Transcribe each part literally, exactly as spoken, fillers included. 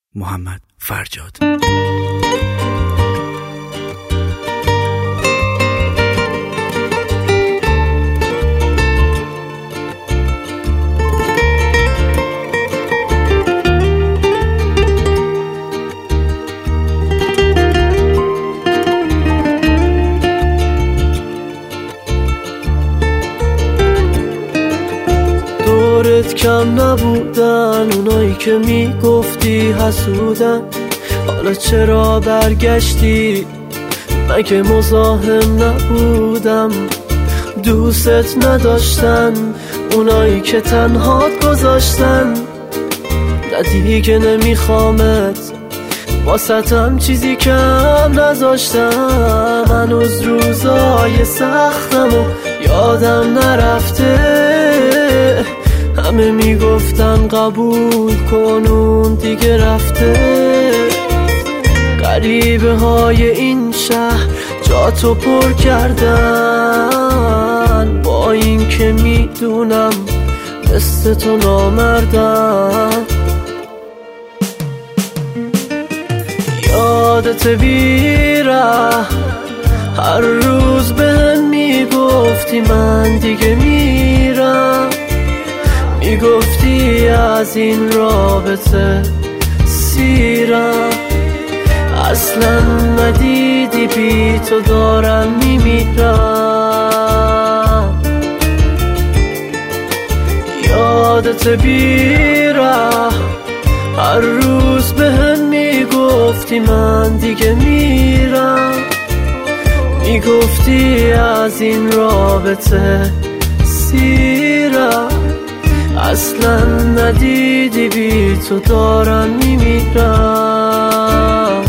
محمد فرجاد. دورت کم نبودن اونایی که میگفتی حسودن، حالا چرا برگشتی؟ مگه مزاحم نبودم؟ دوست نداشتن اونایی که تنهات گذاشتن، نه دیگه نمیخوامت، واسطم چیزی کم نذاشتم. هنوز روزای سختم و یادم نرفته، همه میگفتن قبول کن اون دیگه رفته. غریبه های این شهر جاتو پر کردن، با این که میدونم مثل تو نامردم. یادت بیره هر روز بهم میگفتی من دیگه میرم، میگفتی از این رابطه سیرم، اصلا ندیدی بی تو دارم میمیرم. یادت بیره هر روز بهم میگفتی من دیگه میرم، میگفتی از این رابطه سیرم، اصلا ندیدی بی تو دارم میمیرم.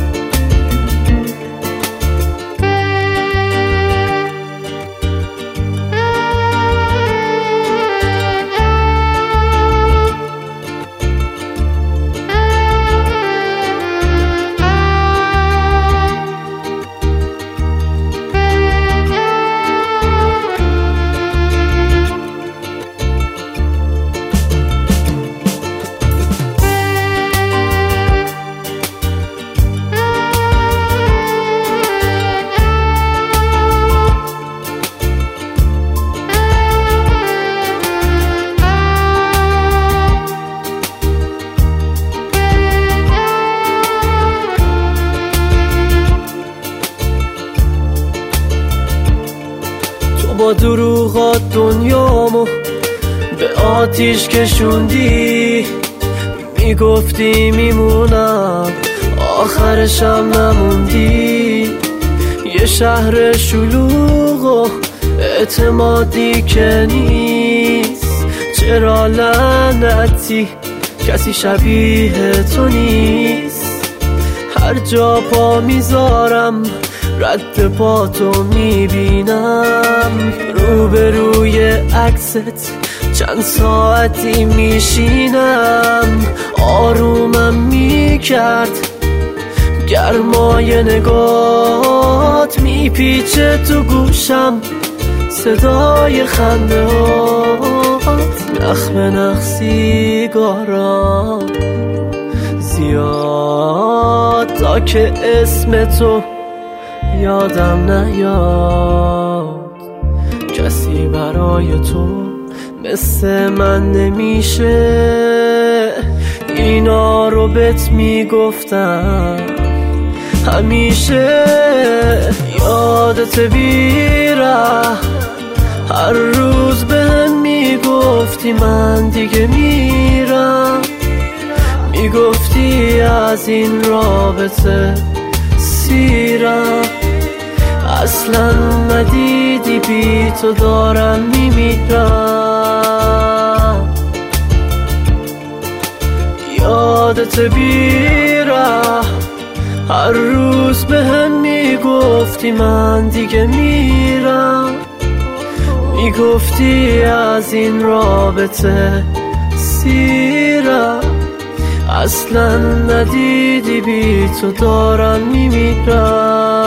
با دروغات دنیامو به آتیش کشوندی، میگفتی میمونم آخرشم نموندی. یه شهر شلوغ و اعتمادی که نیست، چرا لعنتی کسی شبیه تو نیست. هر جا پا میذارم رد پا تو میبینم، روبروی عکست چند ساعتی میشینم. آرومم میکرد گرمای نگات، میپیچه تو گوشم صدای خنده هات. نخ به نخ سیگارم زیاد تا که اسم تو یادم نیاد. کسی برای تو مثل من نمیشه، اینا رو بهت میگفتم همیشه. یادت بیره هر روز بهم میگفتی من دیگه میرم، میگفتی از این رابطه سیرم، اصلا ندیدی بی تو دارم میمیرم. یادت بیره هر روز بهم میگفتی من دیگه میرم، میگفتی از این رابطه سیرم، اصلا ندیدی بی تو دارم میمیرم.